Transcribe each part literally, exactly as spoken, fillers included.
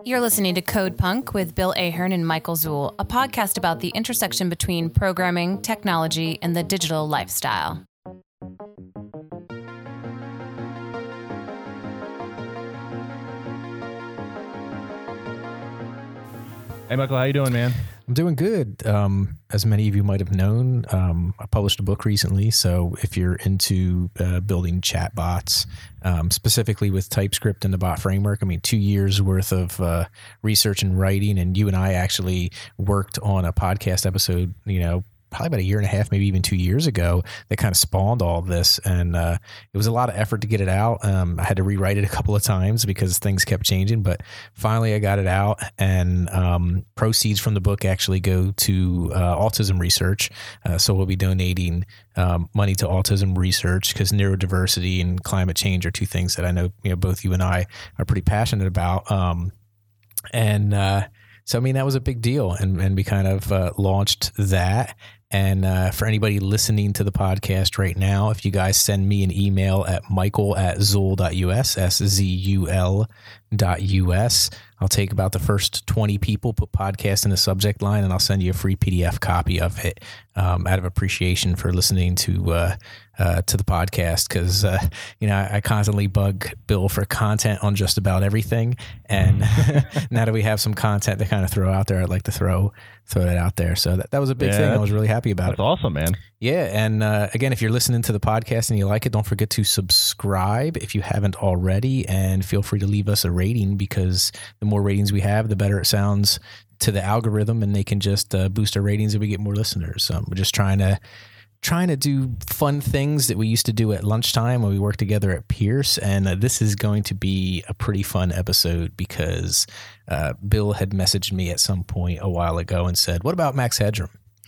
You're listening to Code Punk with Bill Ahern and Michael Zuhl, a podcast about the intersection between programming, technology, and the digital lifestyle. Hey, Michael, how you doing, man? I'm doing good. Um, as many of you might have known, um, I published a book recently. So if you're into uh, building chatbots, um, specifically with TypeScript and the bot framework, I mean, two years worth of uh, research and writing. And you and I actually worked on a podcast episode, you know, probably about a year and a half, maybe even two years ago, that kind of spawned all of this. And uh, it was a lot of effort to get it out. Um, I had to rewrite it a couple of times because things kept changing, but finally I got it out, and um, proceeds from the book actually go to uh, autism research. Uh, so we'll be donating um, money to autism research because neurodiversity and climate change are two things that I know, you know, both you and I are pretty passionate about. Um, and uh, so, I mean, that was a big deal, and, and we kind of uh, launched that. And uh, for anybody listening to the podcast right now, if you guys send me an email at michael at zuhl dot u s, S Z U L dot U S, I'll take about the first twenty people, put podcast in the subject line, and I'll send you a free P D F copy of it um, out of appreciation for listening to uh, uh, to the podcast. Because, uh, you know, I, I constantly bug Bill for content on just about everything. And now that we have some content to kind of throw out there, I'd like to throw throw that out there. So that, that was a big yeah, thing. I was really happy about that's it. That's awesome, man. Yeah. And uh, again, if you're listening to the podcast and you like it, don't forget to subscribe if you haven't already, and feel free to leave us a rating, because the more ratings we have, the better it sounds to the algorithm, and they can just uh, boost our ratings and we get more listeners. So we're just trying to trying to do fun things that we used to do at lunchtime when we worked together at Pierce. And uh, this is going to be a pretty fun episode because uh, Bill had messaged me at some point a while ago and said, what about Max Headroom?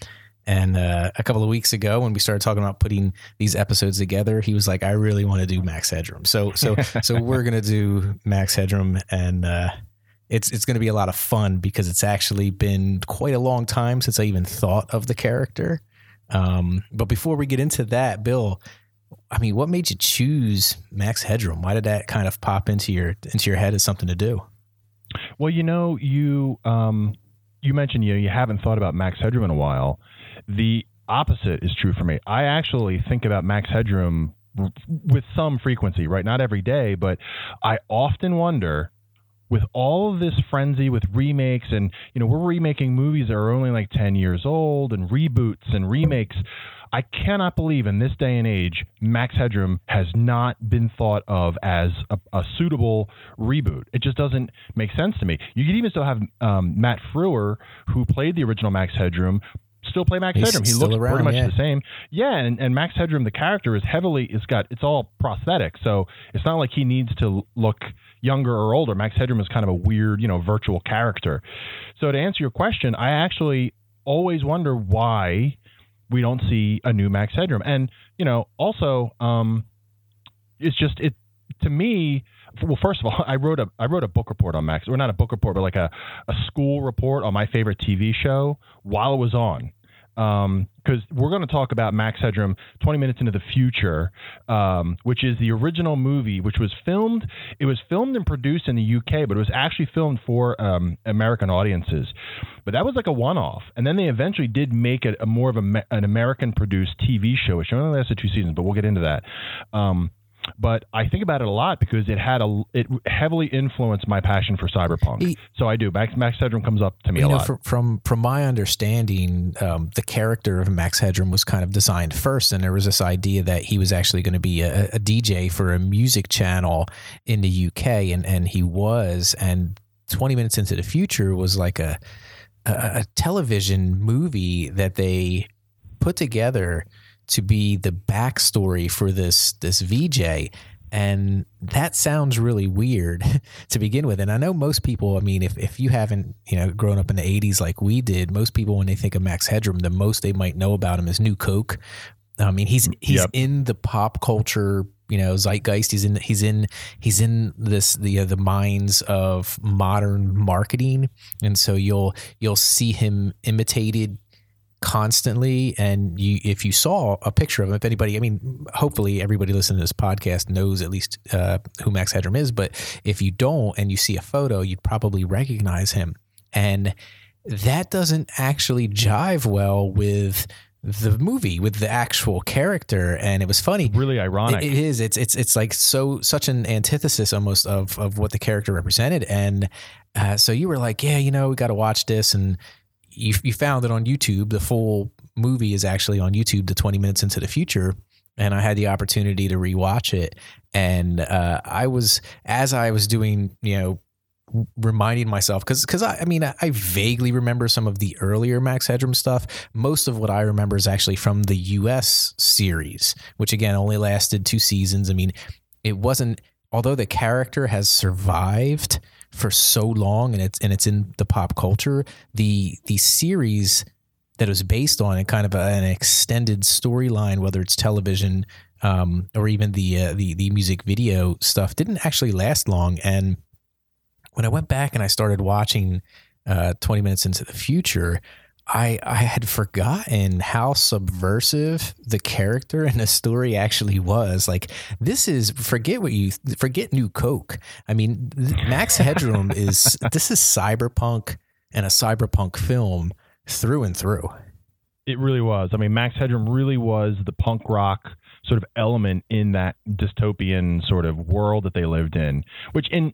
And uh, a couple of weeks ago, when we started talking about putting these episodes together, he was like, I really want to do Max Headroom. So so so we're going to do Max Headroom, and uh, it's it's going to be a lot of fun because it's actually been quite a long time since I even thought of the character. Um, but before we get into that, Bill, I mean, what made you choose Max Headroom? Why did that kind of pop into your into your head as something to do? Well, you know, you um, you mentioned you know, you haven't thought about Max Headroom in a while. The opposite is true for me. I actually think about Max Headroom with some frequency, right? Not every day, but I often wonder, with all of this frenzy with remakes, and, you know, we're remaking movies that are only like ten years old, and reboots and remakes. I cannot believe in this day and age, Max Headroom has not been thought of as a, a suitable reboot. It just doesn't make sense to me. You could even still have um, Matt Frewer, who played the original Max Headroom, still play Max He's Headroom. He looks around, pretty much yeah. the same. Yeah, and, and Max Headroom, the character, is heavily, it's got, it's all prosthetic. So it's not like he needs to look younger or older. Max Headroom is kind of a weird, you know, virtual character. So to answer your question, I actually always wonder why we don't see a new Max Headroom. And, you know, also, um, it's just, it, to me, well, first of all, I wrote a I wrote a book report on Max, or not a book report, but like a, a school report on my favorite T V show while it was on. Um, because we're going to talk about Max Headroom twenty minutes into the future, um, which is the original movie, which was filmed. It was filmed and produced in the U K, but it was actually filmed for um, American audiences. But that was like a one-off. And then they eventually did make it a more of a, an American-produced T V show, which only lasted two seasons, but we'll get into that. Um, But I think about it a lot because it had a it heavily influenced my passion for cyberpunk. He, so I do. Max Max Headroom comes up to me you a know, lot. From, from from my understanding, um, the character of Max Headroom was kind of designed first, and there was this idea that he was actually going to be a, a D J for a music channel in the U K, and and he was. And twenty minutes into the future was like a a, a television movie that they put together to be the backstory for this this V J. And that sounds really weird to begin with. And I know most people, I mean, if, if you haven't, you know, grown up in the eighties like we did, most people, when they think of Max Headroom, the most they might know about him is New Coke. I mean, he's he's yep. in the pop culture, you know, zeitgeist. He's in he's in he's in this the uh, the minds of modern marketing. And so you'll you'll see him imitated constantly. And you, if you saw a picture of him, if anybody, I mean, hopefully everybody listening to this podcast knows at least uh, who Max Headroom is. But if you don't and you see a photo, you'd probably recognize him. And that doesn't actually jive well with the movie, with the actual character. And it was funny. Really ironic. It, it is. It's it's it's like so such an antithesis almost of of what the character represented. And uh, so you were like, yeah, you know, we got to watch this. And you you found it on YouTube. The full movie is actually on YouTube, the twenty minutes into the future. And I had the opportunity to rewatch it. And uh, I was, as I was doing, you know, reminding myself, because because I, I mean I, I vaguely remember some of the earlier Max Headroom stuff. Most of what I remember is actually from the U S series, which again only lasted two seasons. I mean, it wasn't, although the character has survived for so long and it's and it's in the pop culture, the the series that it was based on and kind of a, an extended storyline, whether it's television um, or even the uh, the the music video stuff, didn't actually last long. And when I went back and I started watching uh, twenty minutes into the future, I I had forgotten how subversive the character and the story actually was. Like, this is, forget what you, forget New Coke. I mean, Max Headroom is, this is cyberpunk and a cyberpunk film through and through. It really was. I mean, Max Headroom really was the punk rock sort of element in that dystopian sort of world that they lived in, which in...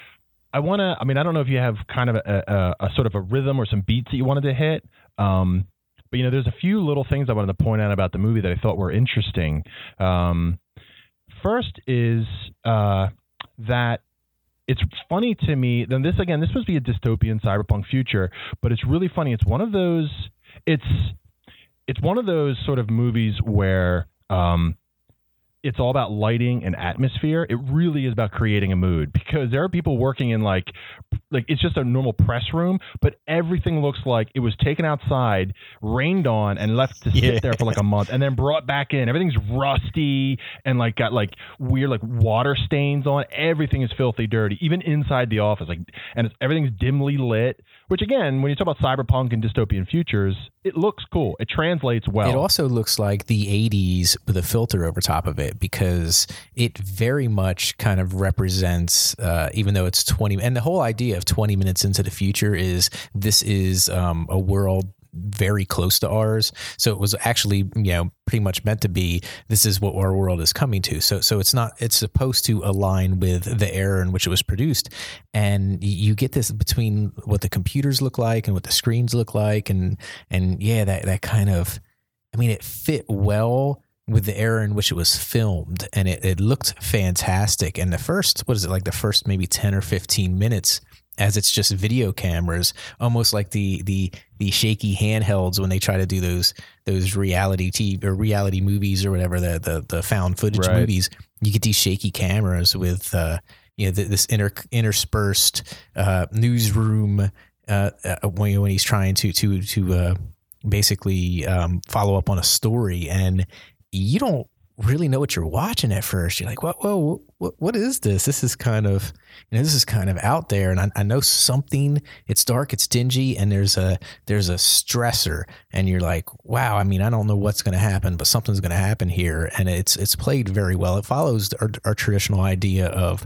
I want to, I mean, I don't know if you have kind of a, a, a sort of a rhythm or some beats that you wanted to hit. Um, but, you know, there's a few little things I wanted to point out about the movie that I thought were interesting. Um, first is uh, that it's funny to me. Then this, again, this must be a dystopian cyberpunk future, but it's really funny. It's one of those, it's, it's one of those sort of movies where, um, it's all about lighting and atmosphere. It really is about creating a mood, because there are people working in like, like it's just a normal press room, but everything looks like it was taken outside, rained on, and left to sit yeah. there for like a month, and then brought back in. Everything's rusty and like got like weird like water stains on. Everything is filthy dirty, even inside the office. Like, and it's, everything's dimly lit. Which again, when you talk about cyberpunk and dystopian futures, it looks cool. It translates well. It also looks like the eighties with a filter over top of it, because it very much kind of represents, uh, even though it's twenty, and the whole idea of twenty minutes into the future is this is um, a world very close to ours. So it was actually, you know, pretty much meant to be, this is what our world is coming to. So, so it's not, it's supposed to align with the era in which it was produced. And you get this between what the computers look like and what the screens look like. And, and yeah, that, that kind of, I mean, it fit well with the era in which it was filmed, and it, it looked fantastic. And the first, what is it, like the first maybe ten or fifteen minutes, as it's just video cameras, almost like the the the shaky handhelds when they try to do those those reality T V or reality movies or whatever, the the, the found footage right. movies. You get these shaky cameras with uh, you know, this inter, interspersed uh, newsroom uh, uh, when, when he's trying to to to uh, basically um, follow up on a story, and you don't really know what you're watching at first. You're like, what, whoa, what, what is this? This is kind of, you know, this is kind of out there. And I, I know something, it's dark, it's dingy, and there's a, there's a stressor, and you're like, wow, I mean, I don't know what's going to happen, but something's going to happen here. And it's, it's played very well. It follows our, our traditional idea of,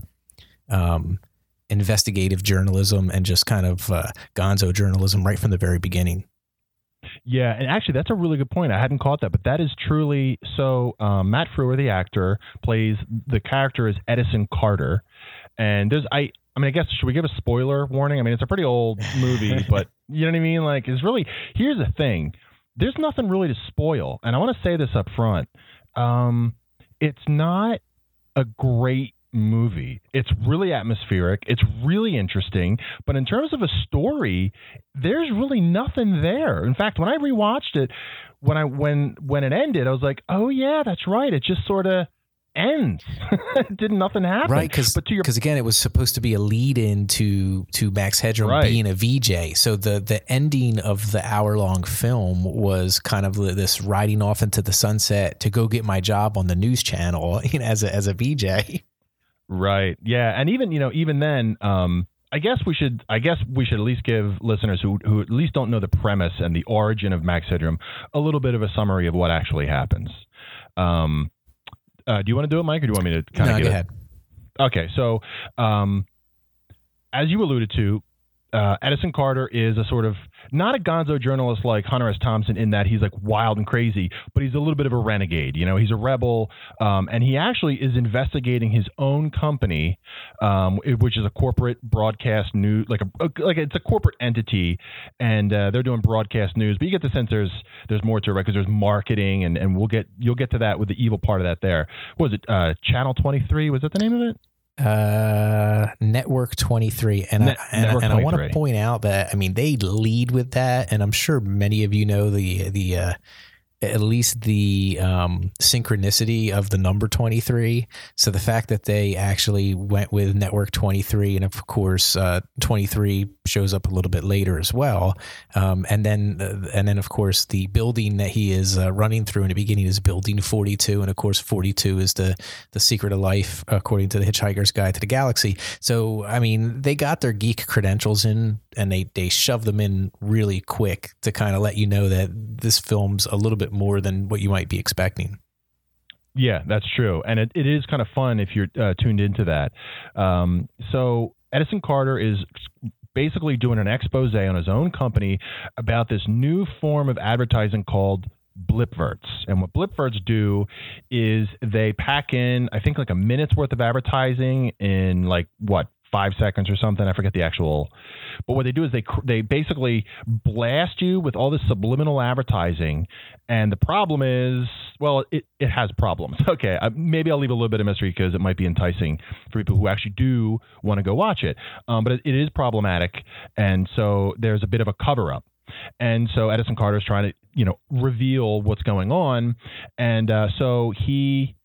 um, investigative journalism and just kind of uh, gonzo journalism right from the very beginning. Yeah, and actually, that's a really good point. I hadn't caught that, but that is truly so. Um, Matt Frewer, the actor, plays the character as Edison Carter, and there's I. I mean, I guess should we give a spoiler warning? I mean, it's a pretty old movie, but you know what I mean. Like, it's really, here's the thing: there's nothing really to spoil, and I want to say this up front. Um, it's not a great movie. It's really atmospheric. It's really interesting. But in terms of a story, there's really nothing there. In fact, when I rewatched it, when I when when it ended, I was like, oh yeah, that's right. It just sort of ends. Did nothing happen. Right, because because again, it was supposed to be a lead in to to Max Headroom right. being a V J. So the the ending of the hour long film was kind of this riding off into the sunset to go get my job on the news channel, you know, as a as a V J. Right. Yeah. And even, you know, even then, um, I guess we should. I guess we should at least give listeners who who at least don't know the premise and the origin of Max Headroom a little bit of a summary of what actually happens. Um, uh, do you want to do it, Mike, or do you want me to kind of no, get go it? ahead. Okay, so um, as you alluded to, uh, Edison Carter is a sort of not a gonzo journalist like Hunter S. Thompson in that he's like wild and crazy, but he's a little bit of a renegade. You know, he's a rebel, um, and he actually is investigating his own company, um, which is a corporate broadcast news, like a like it's a corporate entity, and uh, they're doing broadcast news. But you get the sense there's there's more to it, right? Because there's marketing, and, and we'll get you'll get to that with the evil part of that. There what was it, uh, Channel twenty-three? Was that the name of it? Uh, Network twenty-three, and Net, I, and, Network and I want to twenty-three. point out that I mean they lead with that, and I'm sure many of you know the the uh, at least the um, synchronicity of the number twenty-three. So the fact that they actually went with Network twenty-three, and of course uh, twenty-three shows up a little bit later as well, um, and then uh, and then of course the building that he is uh, running through in the beginning is Building forty-two, and of course forty-two is the the secret of life according to the Hitchhiker's Guide to the Galaxy. So I mean they got their geek credentials in, and they they shoved them in really quick to kind of let you know that this film's a little bit more than what you might be expecting. Yeah, that's true. And it, it is kind of fun if you're uh, tuned into that. Um, so Edison Carter is basically doing an expose on his own company about this new form of advertising called Blipverts. And what Blipverts do is they pack in, I think, like a minute's worth of advertising in like, what, five seconds or something. I forget the actual, but what they do is they they basically blast you with all this subliminal advertising. And the problem is, well, it, it has problems. Okay, uh, maybe I'll leave a little bit of mystery because it might be enticing for people who actually do want to go watch it. Um, but it, it is problematic, and so there's a bit of a cover up. And so Edison Carter is trying to, you know, reveal what's going on, and uh, so he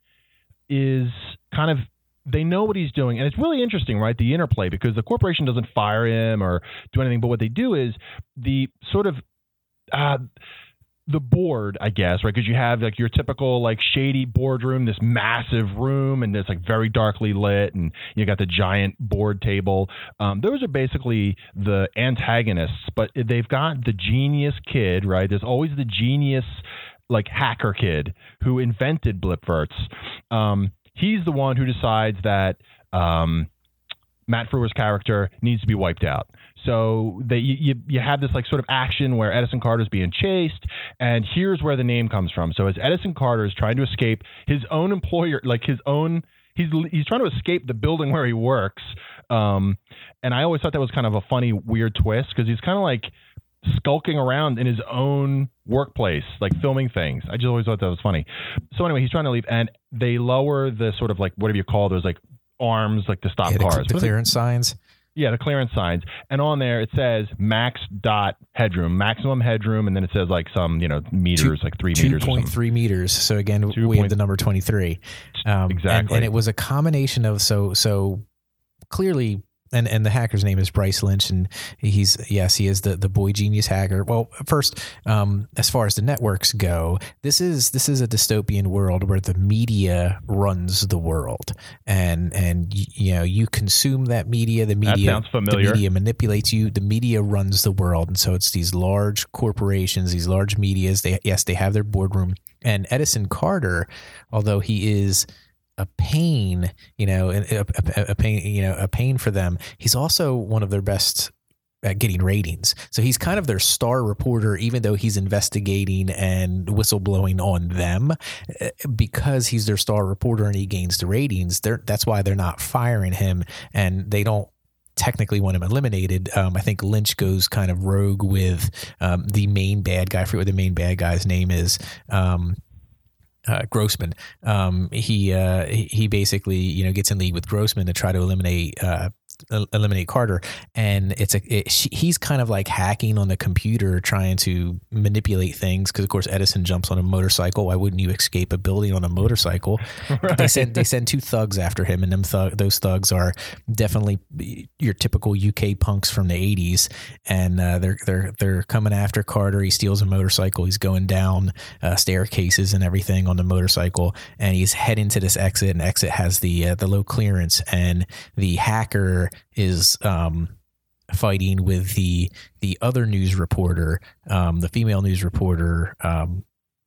is kind of. They know what he's doing, and it's really interesting, right? The interplay, because the corporation doesn't fire him or do anything, but what they do is the sort of uh, the board, I guess, right? Because you have like your typical like shady boardroom, this massive room, and it's like very darkly lit, and you got the giant board table. Um, those are basically the antagonists, but they've got the genius kid, right? There's always the genius like hacker kid who invented Blipverts. Um, He's the one who decides that um, Matt Frewer's character needs to be wiped out. So they, you, you have this like sort of action where Edison Carter is being chased, and here's where the name comes from. So as Edison Carter is trying to escape his own employer, like his own, he's he's trying to escape the building where he works. Um, and I always thought that was kind of a funny, weird twist because he's kind of like skulking around in his own workplace, like filming things. I just always thought that was funny. So anyway, he's trying to leave, and they lower the sort of like, whatever you call those, like arms, like to stop yeah, the, cars. The clearance signs. Yeah, the clearance signs. And on there, it says max dot headroom, maximum headroom, and then it says like some, you know, meters, Two, like three meters. two point three meters. So again, Two we point, have the number twenty-three. Um, exactly. And, and it was a combination of, so, so clearly, And and the hacker's name is Bryce Lynch, and he's yes, he is the, the boy genius hacker. Well, first, um, as far as the networks go, this is this is a dystopian world where the media runs the world, and and you know you consume that media. The media that sounds familiar. The media manipulates you. The media runs the world, and so it's these large corporations, these large medias. They yes, they have their boardroom. And Edison Carter, although he is a pain, you know, a, a, a pain, you know, a pain for them. He's also one of their best at getting ratings. So he's kind of their star reporter, even though he's investigating and whistleblowing on them, because he's their star reporter and he gains the ratings. They're, that's why they're not firing him, and they don't technically want him eliminated. Um, I think Lynch goes kind of rogue with um, the main bad guy. I forget what the main bad guy's name is. Um, Uh, Grossman. Um, he uh, he basically you know gets in league with Grossman to try to eliminate uh, eliminate Carter, and it's a it, she, he's kind of like hacking on the computer, trying to manipulate things because of course Edison jumps on a motorcycle. Why wouldn't you escape a building on a motorcycle? Right. They send they send two thugs after him, and them thug, those thugs are definitely your typical U K punks from the eighties, and uh, they're they're they're coming after Carter. He steals a motorcycle. He's going down uh, staircases and everything on the motorcycle, and he's heading to this exit. And exit has the uh, the low clearance, and the hacker is um fighting with the the other news reporter, um, the female news reporter, um,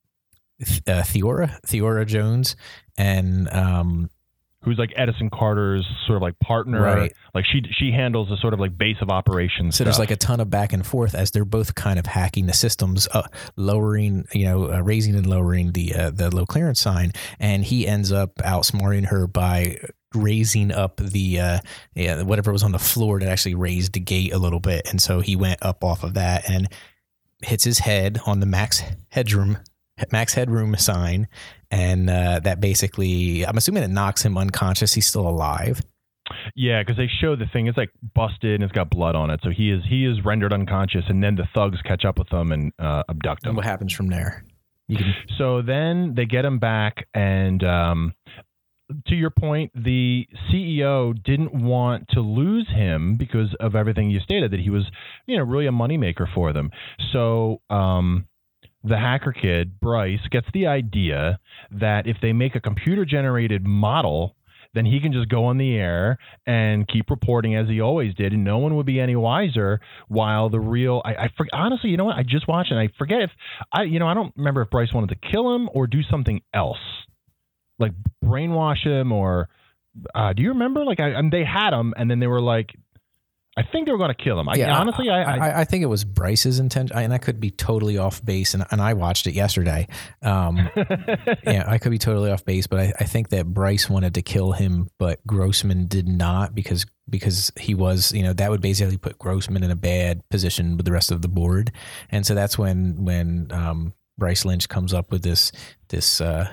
uh, Theora Theora Jones, and um, who's like Edison Carter's sort of like partner. Right. Like she she handles the sort of like base of operations. So stuff. there's like a ton of back and forth as they're both kind of hacking the systems, uh, lowering, you know, uh, raising and lowering the uh, the low clearance sign, and he ends up outsmarting her by raising up the uh, yeah, whatever was on the floor that actually raised the gate a little bit, and so he went up off of that and hits his head on the max headroom max headroom sign, and uh, that basically, I'm assuming it knocks him unconscious. He's still alive. Yeah, because they show the thing is like busted and it's got blood on it, so he is he is rendered unconscious, and then the thugs catch up with him and uh, abduct him. And what happens from there? You can. So then they get him back, and um, to your point, the C E O didn't want to lose him because of everything you stated, that he was, you know, really a moneymaker for them. So um, the hacker kid, Bryce, gets the idea that if they make a computer-generated model, then he can just go on the air and keep reporting as he always did, and no one would be any wiser. While the real, I, I for, honestly, you know what? I just watched it. And I forget if I, you know, I don't remember if Bryce wanted to kill him or do something else, like brainwash him, or uh, do you remember? Like, I, and they had him, and then they were like, I think they were going to kill him. I, yeah, honestly, I, I, I, I think it was Bryce's intention, and I could be totally off base. And, and I watched it yesterday. Um, yeah, I could be totally off base, but I, I think that Bryce wanted to kill him, but Grossman did not, because because he was, you know, that would basically put Grossman in a bad position with the rest of the board, and so that's when when um, Bryce Lynch comes up with this this uh,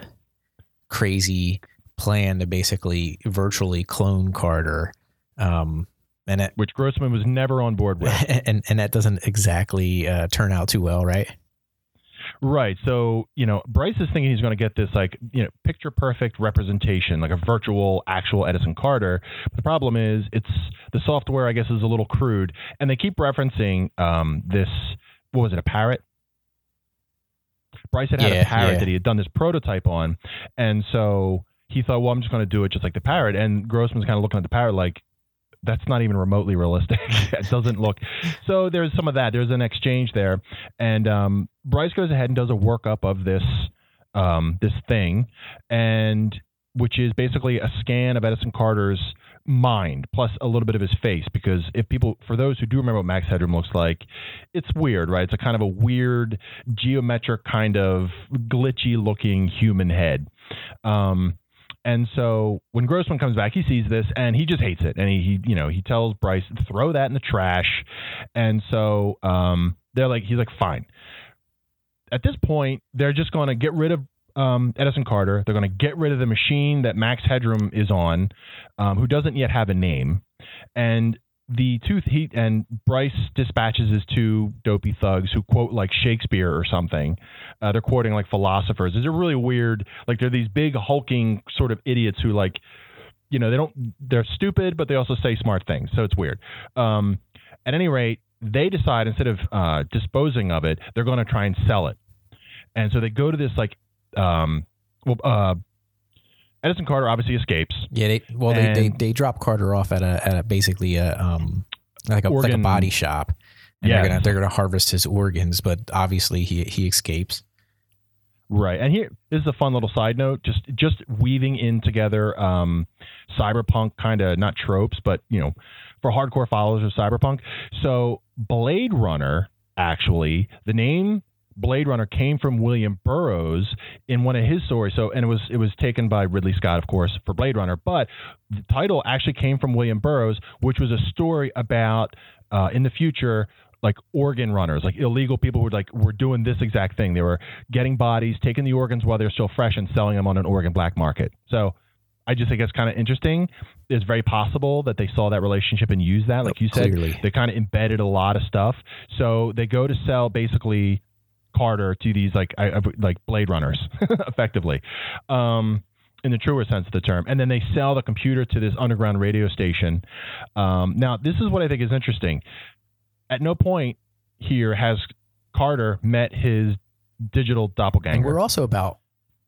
crazy plan to basically virtually clone Carter. Um, And it, which Grossman was never on board with. And and that doesn't exactly uh, turn out too well, right? Right. So, you know, Bryce is thinking he's going to get this, like, you know, picture perfect representation, like a virtual, actual Edison Carter. But the problem is it's the software, I guess, is a little crude. And they keep referencing um, this, what was it, a parrot? Bryce had had yeah, a parrot yeah. that he had done this prototype on. And so he thought, well, I'm just going to do it just like the parrot. And Grossman's kind of looking at the parrot like, that's not even remotely realistic. It doesn't look. So there's some of that. There's an exchange there. And um, Bryce goes ahead and does a workup of this um, this thing, and which is basically a scan of Edison Carter's mind plus a little bit of his face. Because if people, for those who do remember what Max Headroom looks like, it's weird, right? It's a kind of a weird geometric kind of glitchy looking human head. Um, And so when Grossman comes back, he sees this and he just hates it. And he, he you know, he tells Bryce, throw that in the trash. And so um, they're like, he's like, fine. At this point, they're just going to get rid of um, Edison Carter. They're going to get rid of the machine that Max Headroom is on, um, who doesn't yet have a name. And the two he and Bryce dispatches his two dopey thugs who quote like Shakespeare or something. Uh, they're quoting like philosophers. It's a really weird, like they're these big hulking sort of idiots who like, you know, they don't, they're stupid, but they also say smart things. So it's weird. Um, at any rate, they decide instead of uh, disposing of it, they're going to try and sell it. And so they go to this like, um, well, uh, Edison Carter obviously escapes. Yeah, they well they, they they drop Carter off at a at a basically a um like a organ, like a body shop, and yes. they're gonna they're gonna harvest his organs, but obviously he he escapes. Right, and here this is a fun little side note, just just weaving in together um, cyberpunk kind of not tropes, but you know, for hardcore followers of cyberpunk. So Blade Runner, actually, the name Blade Runner came from William Burroughs in one of his stories. So, and it was it was taken by Ridley Scott, of course, for Blade Runner. But the title actually came from William Burroughs, which was a story about uh, in the future, like organ runners, like illegal people who were like were doing this exact thing. They were getting bodies, taking the organs while they're still fresh, and selling them on an organ black market. So, I just think it's kind of interesting. It's very possible that they saw that relationship and used that, like you said. Clearly. They kind of embedded a lot of stuff. So they go to sell basically Carter to these like I, like Blade Runners, effectively, um, in the truer sense of the term. And then they sell the computer to this underground radio station. Um, now, this is what I think is interesting. At no point here has Carter met his digital doppelganger. And we're also about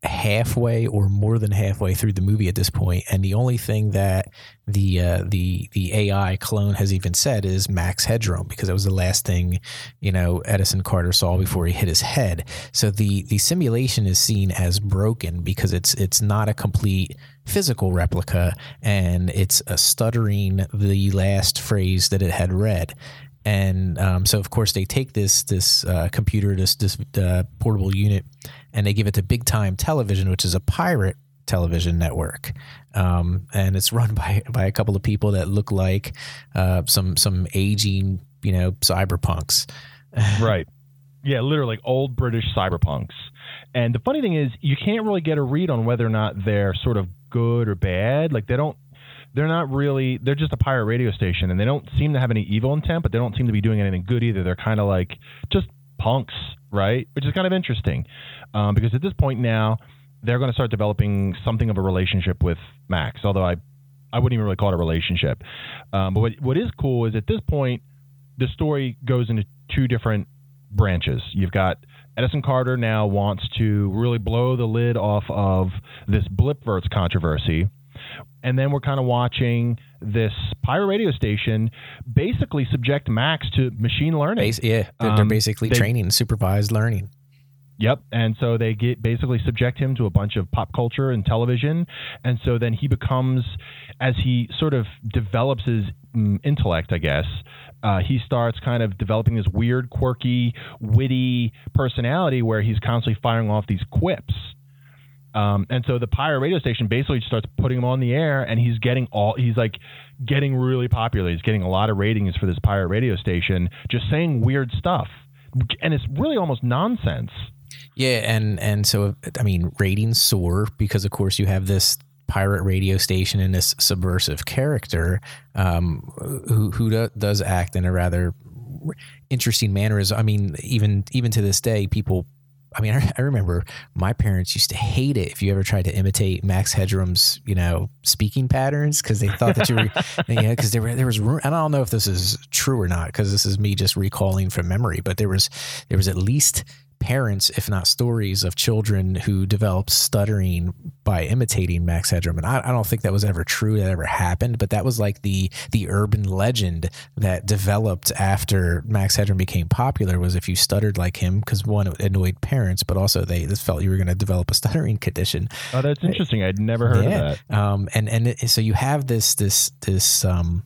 halfway or more than halfway through the movie at this point, and the only thing that the uh, the the A I clone has even said is Max Headroom, because that was the last thing, you know, Edison Carter saw before he hit his head. So the the simulation is seen as broken because it's it's not a complete physical replica, and it's a stuttering the last phrase that it had read. And um, so, of course, they take this this uh, computer, this this uh, portable unit, and they give it to Big Time Television, which is a pirate television network, um, and it's run by by a couple of people that look like uh, some some aging, you know, cyberpunks. Right. Yeah, literally old British cyberpunks. And the funny thing is, you can't really get a read on whether or not they're sort of good or bad. Like they don't. They're not really, they're just a pirate radio station, and they don't seem to have any evil intent, but they don't seem to be doing anything good either. They're kind of like just punks, right? Which is kind of interesting, um, because at this point now, they're going to start developing something of a relationship with Max, although I, I wouldn't even really call it a relationship. Um, but what, what is cool is at this point, the story goes into two different branches. You've got Edison Carter now wants to really blow the lid off of this Blipverts controversy. And then we're kind of watching this pirate radio station basically subject Max to machine learning. Bas- yeah, they're, um, they're basically they, training, supervised learning. Yep. And so they get basically subject him to a bunch of pop culture and television. And so then he becomes, as he sort of develops his um, intellect, I guess, uh, he starts kind of developing this weird, quirky, witty personality where he's constantly firing off these quips. Um, and so the pirate radio station basically starts putting him on the air, and he's getting all, he's like getting really popular. He's getting a lot of ratings for this pirate radio station, just saying weird stuff. And it's really almost nonsense. Yeah. And, and so, I mean, ratings soar because, of course, you have this pirate radio station and this subversive character um, who, who do, does act in a rather interesting manner. Is, I mean, even, even to this day, people, I mean, I, I remember my parents used to hate it if you ever tried to imitate Max Headroom's, you know, speaking patterns, because they thought that you were, you know, because there were there was, and I don't know if this is true or not, because this is me just recalling from memory, but there was there was at least parents, if not stories, of children who developed stuttering by imitating Max Headroom. And I, I don't think that was ever true, that ever happened, but that was like the the urban legend that developed after Max Headroom became popular, was if you stuttered like him, because one, it annoyed parents, but also they just felt you were going to develop a stuttering condition. Oh, that's interesting. I'd never heard yeah. of that. Um, and and it, so you have this this this um,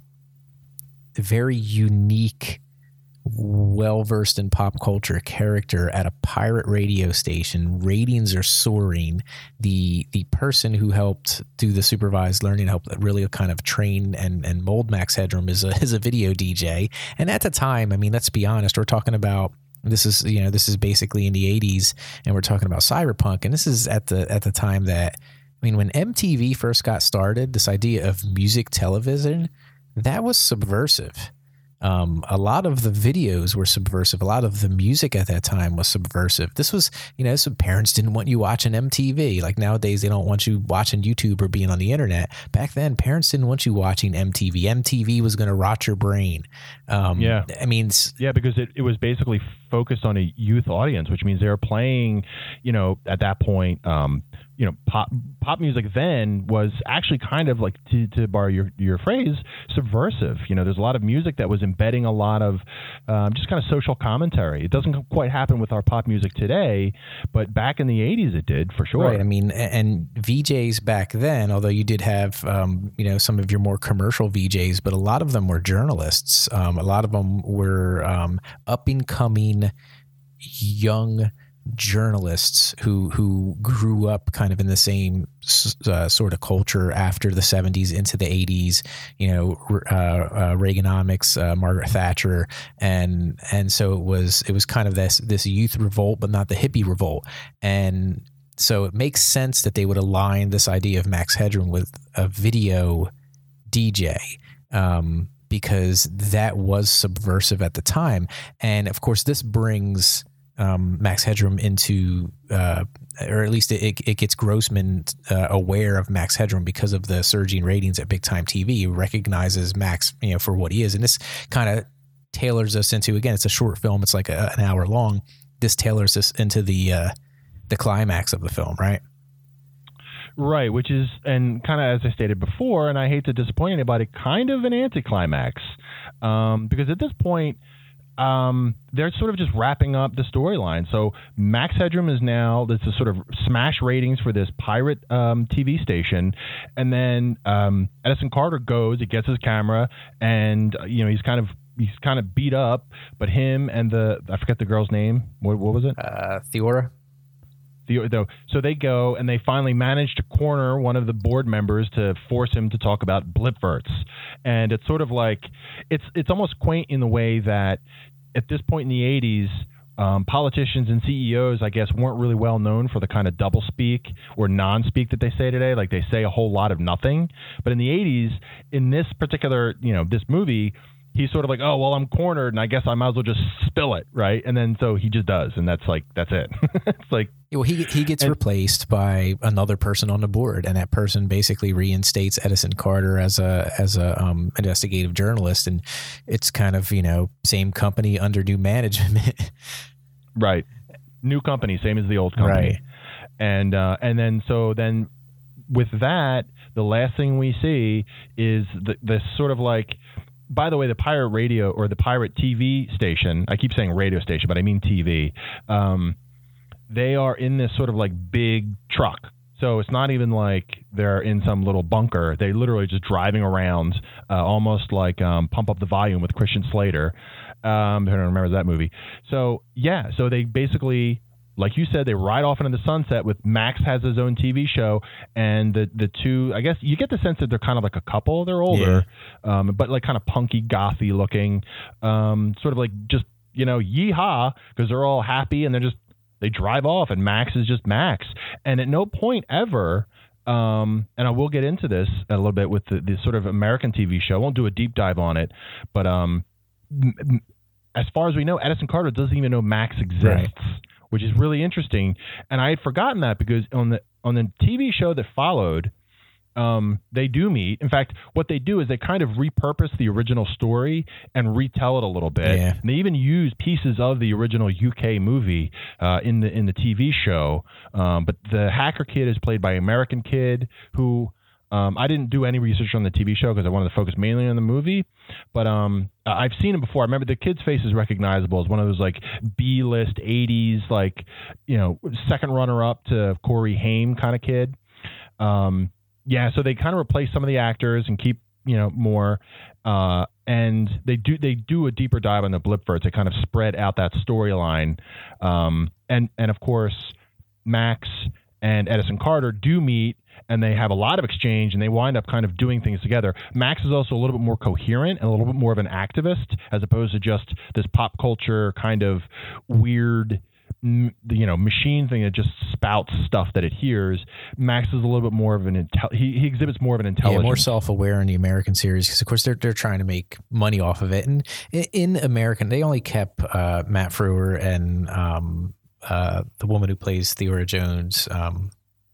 very unique, well-versed in pop culture character at a pirate radio station. Ratings are soaring. The the person who helped do the supervised learning, helped really kind of train and, and mold Max Headroom, is a, is a video D J. And at the time, I mean, let's be honest, we're talking about, this is, you know, this is basically in the eighties, and we're talking about cyberpunk. And this is at the at the time that, I mean, when M T V first got started, this idea of music television, that was subversive. Um, a lot of the videos were subversive. A lot of the music at that time was subversive. This was, you know, some parents didn't want you watching M T V. Like nowadays, they don't want you watching YouTube or being on the internet. Back then, parents didn't want you watching M T V. M T V was going to rot your brain. Um, yeah. I mean, yeah, because it, it was basically focused on a youth audience, which means they were playing, you know, at that point, um, you know, pop pop music then was actually kind of like, to, to borrow your, your phrase, subversive. You know, there's a lot of music that was embedding a lot of um, just kind of social commentary. It doesn't quite happen with our pop music today, but back in the eighties it did, for sure. Right. I mean, and V Js back then, although you did have, um, you know, some of your more commercial V Js, but a lot of them were journalists. Um, a lot of them were um, up-and-coming young journalists who who grew up kind of in the same uh, sort of culture after the seventies into the eighties, you know, uh, uh, Reaganomics, uh, Margaret Thatcher, and and so it was it was kind of this this youth revolt, but not the hippie revolt. And so it makes sense that they would align this idea of Max Headroom with a video D J. Um, because that was subversive at the time. And of course, this brings Um, Max Headroom into, uh, or at least it, it gets Grossman uh, aware of Max Headroom because of the surging ratings at Big Time T V. He recognizes Max, you know, for what he is. And this kind of tailors us into, again, it's a short film. It's like a, an hour long. This tailors us into the, uh, the climax of the film, right? Right, which is, and kind of as I stated before, and I hate to disappoint anybody, kind of an anticlimax. Um, because at this point, um, they're sort of just wrapping up the storyline. So Max Headroom is now, this is sort of smash ratings for this pirate um, T V station. And then um, Edison Carter goes, he gets his camera, and, you know, he's kind of, he's kind of beat up, but him and the, I forget the girl's name. What, what was it? Uh, Theora. The, so they go and they finally manage to corner one of the board members to force him to talk about Blipverts. And it's sort of like, it's it's almost quaint in the way that at this point in the eighties, um, politicians and C E Os, I guess, weren't really well known for the kind of double speak or non-speak that they say today. Like they say a whole lot of nothing. But in the eighties, in this particular, you know, this movie, he's sort of like, oh, well, I'm cornered, and I guess I might as well just spill it, right? And then so he just does, and that's like, that's it. It's like, well, he he gets and, replaced by another person on the board, and that person basically reinstates Edison Carter as a as a um, investigative journalist, and it's kind of, you know, same company under new management, right? New company, same as the old company, right? And uh, and then so then with that, the last thing we see is the, this sort of like. By the way, the pirate radio or the pirate T V station, I keep saying radio station, but I mean T V, um, they are in this sort of like big truck. So it's not even like they're in some little bunker. They literally just driving around, uh, almost like um, Pump Up the Volume with Christian Slater. Um, I don't remember that movie. So, yeah, so they basically... Like you said, they ride off into the sunset with Max has his own T V show, and the the two, I guess you get the sense that they're kind of like a couple. They're older, yeah. um, but like kind of punky, gothy looking, um, sort of like just, you know, yeehaw, because they're all happy and they're just, they drive off and Max is just Max. And at no point ever, um, and I will get into this a little bit with the, the sort of American T V show. I won't do a deep dive on it, but um, m- as far as we know, Edison Carter doesn't even know Max exists. Right. Which is really interesting, and I had forgotten that because on the on the T V show that followed, um, they do meet. In fact, what they do is they kind of repurpose the original story and retell it a little bit. Yeah. And they even use pieces of the original U K movie uh, in the in the T V show. Um, but the hacker kid is played by American Kid, who um, I didn't do any research on the T V show because I wanted to focus mainly on the movie. But um, I've seen him before. I remember the kid's face is recognizable as one of those like B-list eighties, like, you know, second runner-up to Corey Haim kind of kid. Um, yeah, so they kind of replace some of the actors and keep, you know, more. Uh, and they do they do a deeper dive on the Blipverts. They kind of spread out that storyline. Um, and and of course, Max and Edison Carter do meet. And they have a lot of exchange, and they wind up kind of doing things together. Max is also a little bit more coherent and a little bit more of an activist, as opposed to just this pop culture kind of weird, you know, machine thing that just spouts stuff that it hears. Max is a little bit more of an intel. He, he exhibits more of an intelligence, yeah, more self-aware in the American series because, of course, they're they're trying to make money off of it. And in American, they only kept uh, Matt Frewer and um, uh, the woman who plays Theora Jones. Um,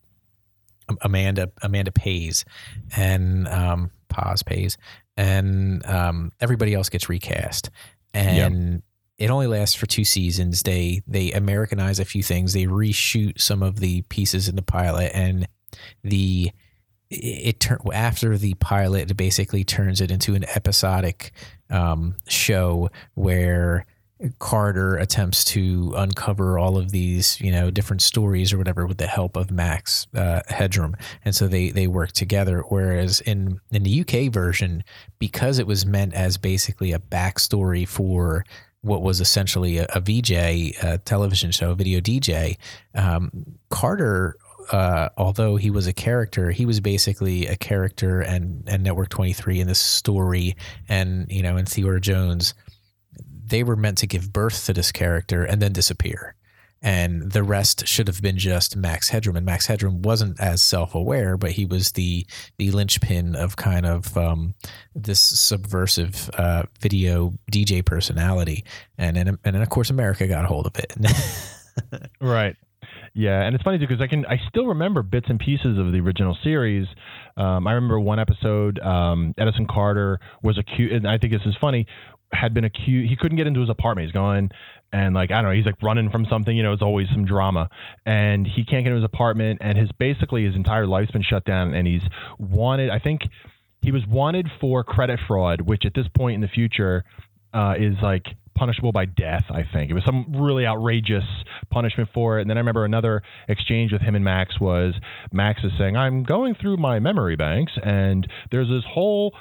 Amanda Amanda Pays and um, Paz Pays, and um, everybody else gets recast. And yep. It only lasts for two seasons. They they Americanize a few things. They reshoot some of the pieces in the pilot, and the it turn after the pilot it basically turns it into an episodic um, show where Carter attempts to uncover all of these, you know, different stories or whatever with the help of Max uh, Headroom. And so they, they work together. Whereas in, in the U K version, because it was meant as basically a backstory for what was essentially a, a V J, a television show, a video D J, um, Carter, uh, although he was a character, he was basically a character and, and Network twenty-three in this story. And, you know, in Theora Jones, they were meant to give birth to this character and then disappear. And the rest should have been just Max Headroom. And Max Headroom wasn't as self-aware, but he was the the linchpin of kind of um, this subversive uh, video D J personality. And then, and then, of course, America got a hold of it. Right. Yeah, and it's funny too because I can I still remember bits and pieces of the original series. Um, I remember one episode, um, Edison Carter was accused, and I think this is funny. had been accused. He couldn't get into his apartment. He's going and like, I don't know, he's like running from something, you know, it's always some drama, and he can't get into his apartment, and his basically his entire life's been shut down, and he's wanted, I think he was wanted for credit fraud, which at this point in the future uh, is like punishable by death. I think it was some really outrageous punishment for it. And then I remember another exchange with him and Max was Max is saying, I'm going through my memory banks, and there's this whole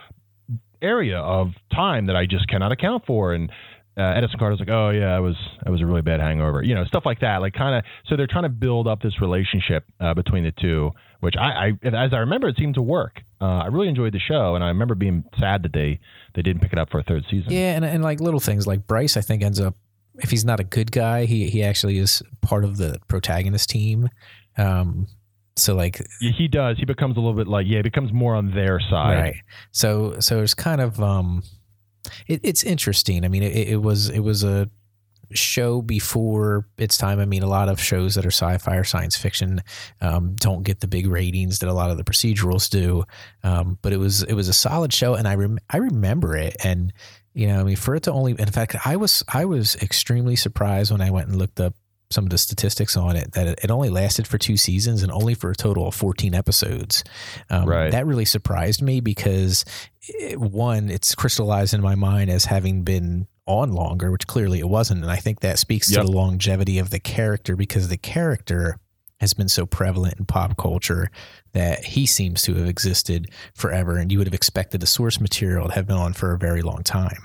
area of time that I just cannot account for. And uh, Edison Carter's like, oh yeah, it was, it was a really bad hangover, you know, stuff like that. Like kind of, so they're trying to build up this relationship uh, between the two, which I, I, as I remember, it seemed to work. Uh, I really enjoyed the show, and I remember being sad that they, they didn't pick it up for a third season. Yeah. And, and like little things like Bryce, I think ends up, if he's not a good guy, he, he actually is part of the protagonist team. Um, So like he does, he becomes a little bit like, yeah, it becomes more on their side. Right. So, so it's kind of, um, it, it's interesting. I mean, it, it was, it was a show before its time. I mean, a lot of shows that are sci-fi or science fiction, um, don't get the big ratings that a lot of the procedurals do. Um, but it was, it was a solid show, and I rem- I remember it. And, you know, I mean, for it to only, in fact, I was, I was extremely surprised when I went and looked up some of the statistics on it, that it only lasted for two seasons and only for a total of fourteen episodes. Um, right. That really surprised me because it, one, it's crystallized in my mind as having been on longer, which clearly it wasn't. And I think that speaks yep. to the longevity of the character, because the character has been so prevalent in pop culture that he seems to have existed forever. And you would have expected the source material to have been on for a very long time.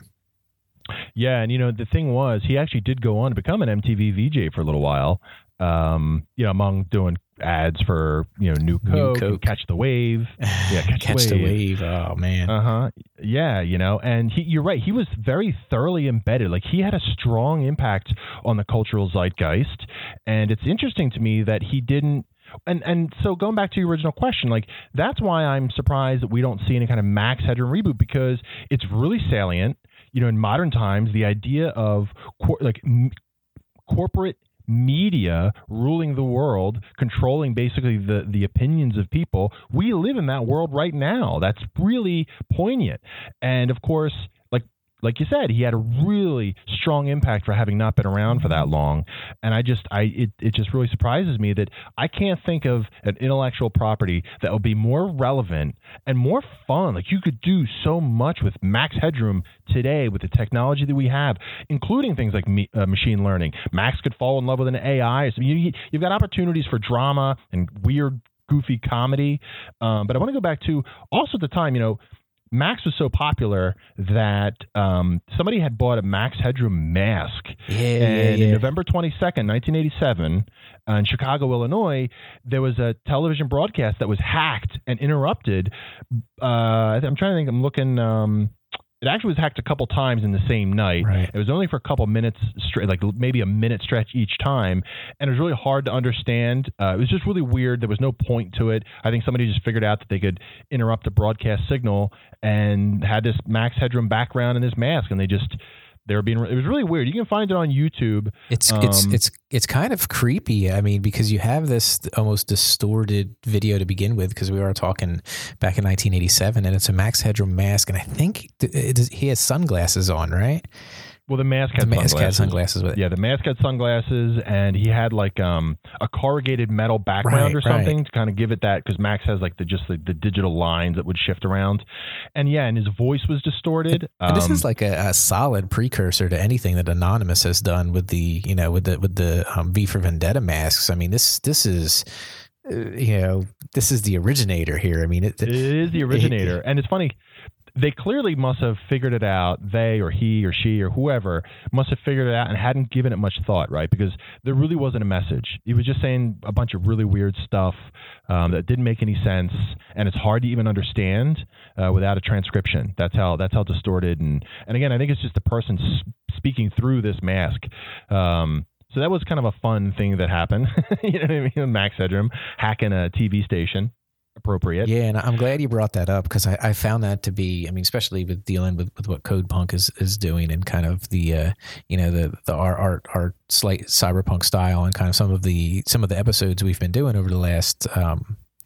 Yeah, and you know, the thing was, he actually did go on to become an M T V V J for a little while. Um, you know, among doing ads for, you know, New Coke, New Coke. Catch the Wave, yeah, Catch, catch the, the wave. wave. Oh man, uh huh, yeah, you know, and he, you're right, he was very thoroughly embedded. Like he had a strong impact on the cultural zeitgeist, and it's interesting to me that he didn't. And and so going back to your original question, like that's why I'm surprised that we don't see any kind of Max Headroom reboot, because it's really salient. You know, in modern times, the idea of cor- like m- corporate media ruling the world, controlling basically the, the opinions of people, we live in that world right now. That's really poignant. And of course, like like you said, he had a really strong impact for having not been around for that long. And I just, I it, it just really surprises me that I can't think of an intellectual property that would be more relevant and more fun. Like you could do so much with Max Headroom today with the technology that we have, including things like me, uh, machine learning. Max could fall in love with an A I. So you, you've got opportunities for drama and weird, goofy comedy. Um, but I want to go back to also at the time, you know, Max was so popular that um, somebody had bought a Max Headroom mask. Yeah, and yeah, yeah. in November twenty-second, nineteen eighty-seven, uh, in Chicago, Illinois, there was a television broadcast that was hacked and interrupted. Uh, I'm trying to think. I'm looking. Um, it actually was hacked a couple times in the same night. Right. It was only for a couple minutes straight, like maybe a minute stretch each time. And it was really hard to understand. Uh, it was just really weird. There was no point to it. I think somebody just figured out that they could interrupt the broadcast signal and had this Max Headroom background and this mask. And they just, they were being, it was really weird. You can find it on YouTube. It's, um, it's, it's, it's kind of creepy. I mean, because you have this almost distorted video to begin with, because we are talking back in nineteen eighty-seven, and it's a Max Headroom mask. And I think it, it, he has sunglasses on, right? Well, the mask had the mask sunglasses. had sunglasses with it. Yeah, the mask had sunglasses, and he had like um, a corrugated metal background right, or something right. to kind of give it that, because Max has like the just the, the digital lines that would shift around, and yeah, and his voice was distorted. And um, this is like a, a solid precursor to anything that Anonymous has done with the, you know, with the with the um, V for Vendetta masks. I mean, this this is. Uh, you know, this is the originator here. I mean, it, it is the originator, it, and it's funny. They clearly must have figured it out. They or he or she or whoever must have figured it out and hadn't given it much thought, right? Because there really wasn't a message. He was just saying a bunch of really weird stuff um, that didn't make any sense, and it's hard to even understand uh, without a transcription. That's how that's how distorted. And and again, I think it's just the person speaking through this mask. Um, so that was kind of a fun thing that happened. You know what I mean? Max Headroom hacking a T V station. Appropriate. Yeah, and I'm glad you brought that up, because I, I found that to be, I mean, especially with dealing with, with what CodePunk is, is doing, and kind of the, uh, you know, the the our, our our slight cyberpunk style, and kind of some of the some of the episodes we've been doing over the last um,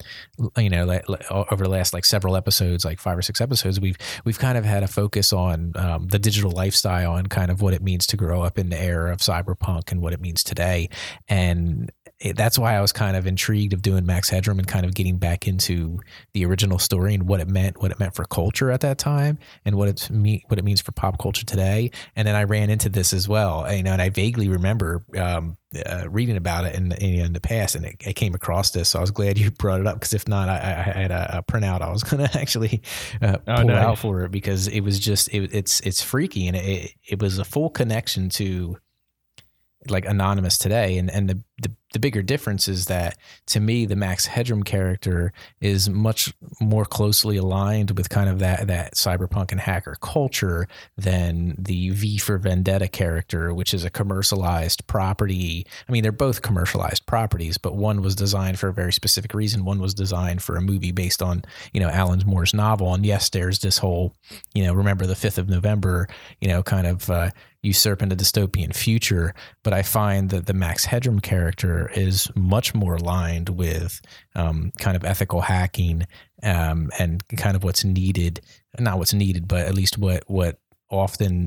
you know, like, over the last like several episodes, like five or six episodes, we've we've kind of had a focus on um, the digital lifestyle and kind of what it means to grow up in the era of cyberpunk and what it means today. And it, that's why I was kind of intrigued of doing Max Headroom and kind of getting back into the original story and what it meant, what it meant for culture at that time, and what it's me, what it means for pop culture today. And then I ran into this as well, you know, and I vaguely remember um, uh, reading about it in, in the past, and it, I came across this. So I was glad you brought it up, because if not, I, I had a, a printout I was going to actually uh, pull oh, nice. out for it, because it was just it, it's it's freaky, and it it was a full connection to like Anonymous today, and and the, the the bigger difference is that, to me, the Max Headroom character is much more closely aligned with kind of that that cyberpunk and hacker culture than the V for Vendetta character, which is a commercialized property. I mean, they're both commercialized properties, but one was designed for a very specific reason. One was designed for a movie based on, you know, Alan Moore's novel. And yes, there's this whole, you know, remember the fifth of November, you know, kind of uh, usurping a dystopian future. But I find that the Max Headroom character is much more aligned with um, kind of ethical hacking um, and kind of what's needed, not what's needed, but at least what, what often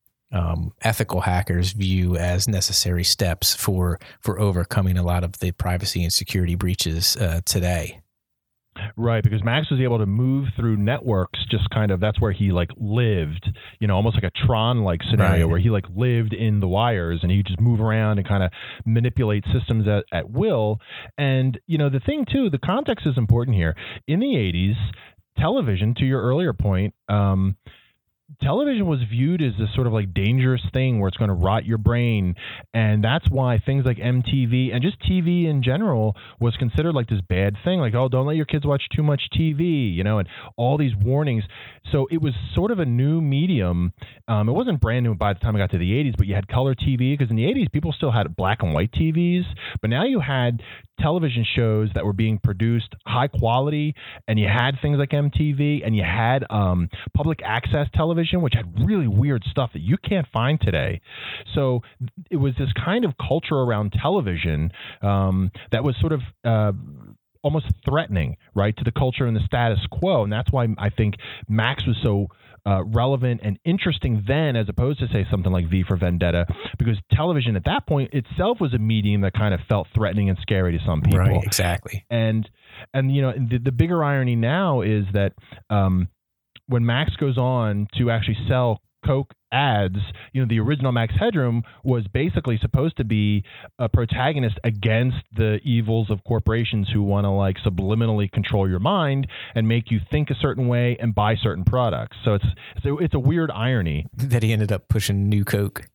um, ethical hackers view as necessary steps for, for overcoming a lot of the privacy and security breaches uh, today. Right, because Max was able to move through networks, just kind of, that's where he like lived, you know, almost like a Tron-like scenario, right, where he like lived in the wires, and he could just move around and kind of manipulate systems at, at will. And, you know, the thing too, the context is important here. In the eighties, television, to your earlier point, um, television was viewed as this sort of like dangerous thing where it's going to rot your brain. And that's why things like M T V and just T V in general was considered like this bad thing. Like, oh, don't let your kids watch too much T V, you know, and all these warnings. So it was sort of a new medium. Um, it wasn't brand new by the time I got to the eighties, but you had color T V, because in the eighties, people still had black and white T Vs. But now you had television shows that were being produced high quality, and you had things like M T V, and you had um, public access television, which had really weird stuff that you can't find today. So it was this kind of culture around television um, that was sort of uh, almost threatening, right, to the culture and the status quo. And that's why I think Max was so Uh, relevant and interesting then, as opposed to, say, something like V for Vendetta, because television at that point itself was a medium that kind of felt threatening and scary to some people. Right, exactly. And, and you know, the, the bigger irony now is that um, when Max goes on to actually sell Coke ads, you know, the original Max Headroom was basically supposed to be a protagonist against the evils of corporations who want to like subliminally control your mind and make you think a certain way and buy certain products. So it's it's a, it's a weird irony that he ended up pushing New Coke.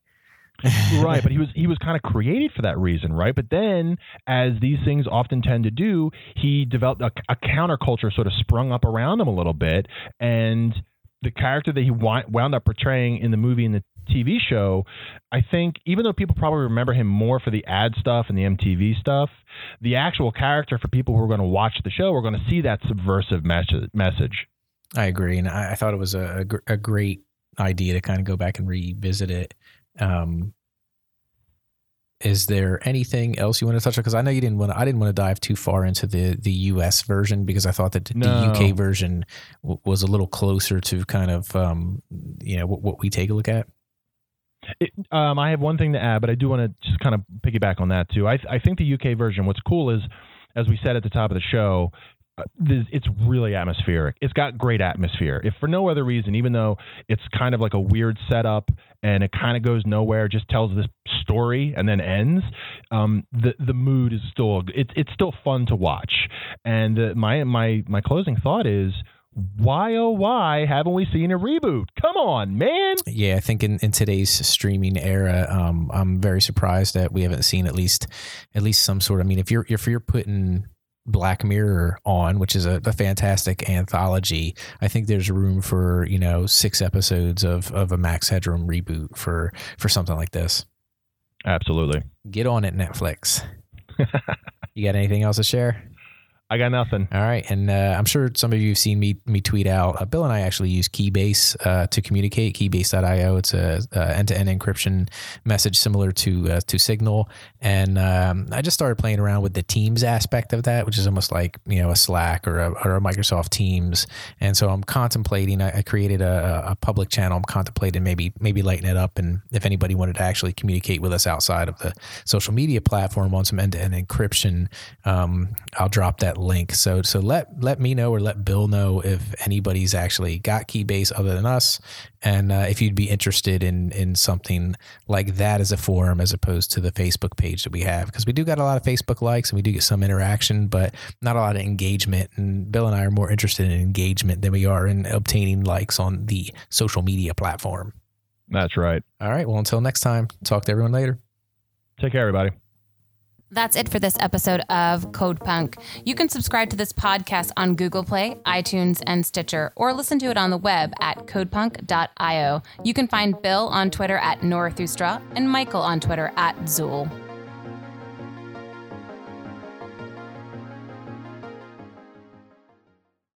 Right, but he was he was kind of created for that reason, right? But then, as these things often tend to do, he developed a, a counterculture sort of sprung up around him a little bit, and the character that he wound up portraying in the movie and the T V show, I think, even though people probably remember him more for the ad stuff and the M T V stuff, the actual character, for people who are going to watch the show, are going to see that subversive message. I agree, and I, I thought it was a, a great idea to kind of go back and revisit it. Um, is there anything else you want to touch on? Because I know you didn't want to, I didn't want to dive too far into the, the U S version, because I thought that the no. U K version w- was a little closer to kind of, um, you know, what, what we take a look at. It, um, I have one thing to add, but I do want to just kind of piggyback on that too. I, I think the U K version, what's cool is, as we said at the top of the show, it's really atmospheric. It's got great atmosphere. If for no other reason, even though it's kind of like a weird setup and it kind of goes nowhere, just tells this story and then ends, um, the the mood is still it's it's still fun to watch. And uh, my my my closing thought is, why oh why haven't we seen a reboot? Come on, man. Yeah, I think in, in today's streaming era, um, I'm very surprised that we haven't seen at least at least some sort of. I mean, if you're if you're putting Black Mirror on, which is a, a fantastic anthology, I think there's room for, you know, six episodes of, of a Max Headroom reboot for, for something like this. Absolutely. Get on it, Netflix. You got anything else to share? I got nothing. All right. And uh, I'm sure some of you have seen me me tweet out. Uh, Bill and I actually use Keybase uh, to communicate, keybase dot io. It's a, a end-to-end encryption message similar to uh, to Signal. And um, I just started playing around with the Teams aspect of that, which is almost like, you know, a Slack or a, or a Microsoft Teams. And so I'm contemplating, I, I created a, a public channel. I'm contemplating maybe maybe lighten it up. And if anybody wanted to actually communicate with us outside of the social media platform on some end-to-end encryption, um, I'll drop that link. So so let let me know or let Bill know if anybody's actually got Keybase other than us, and uh, if you'd be interested in in something like that as a forum as opposed to the Facebook page that we have, because we do got a lot of Facebook likes and we do get some interaction, but not a lot of engagement. And Bill and I are more interested in engagement than we are in obtaining likes on the social media platform. That's right. All right. Well, until next time, talk to everyone later. Take care, everybody. That's it for this episode of Code Punk. You can subscribe to this podcast on Google Play, iTunes, and Stitcher, or listen to it on the web at codepunk dot io. You can find Bill on Twitter at Norathustra and Michael on Twitter at Zool.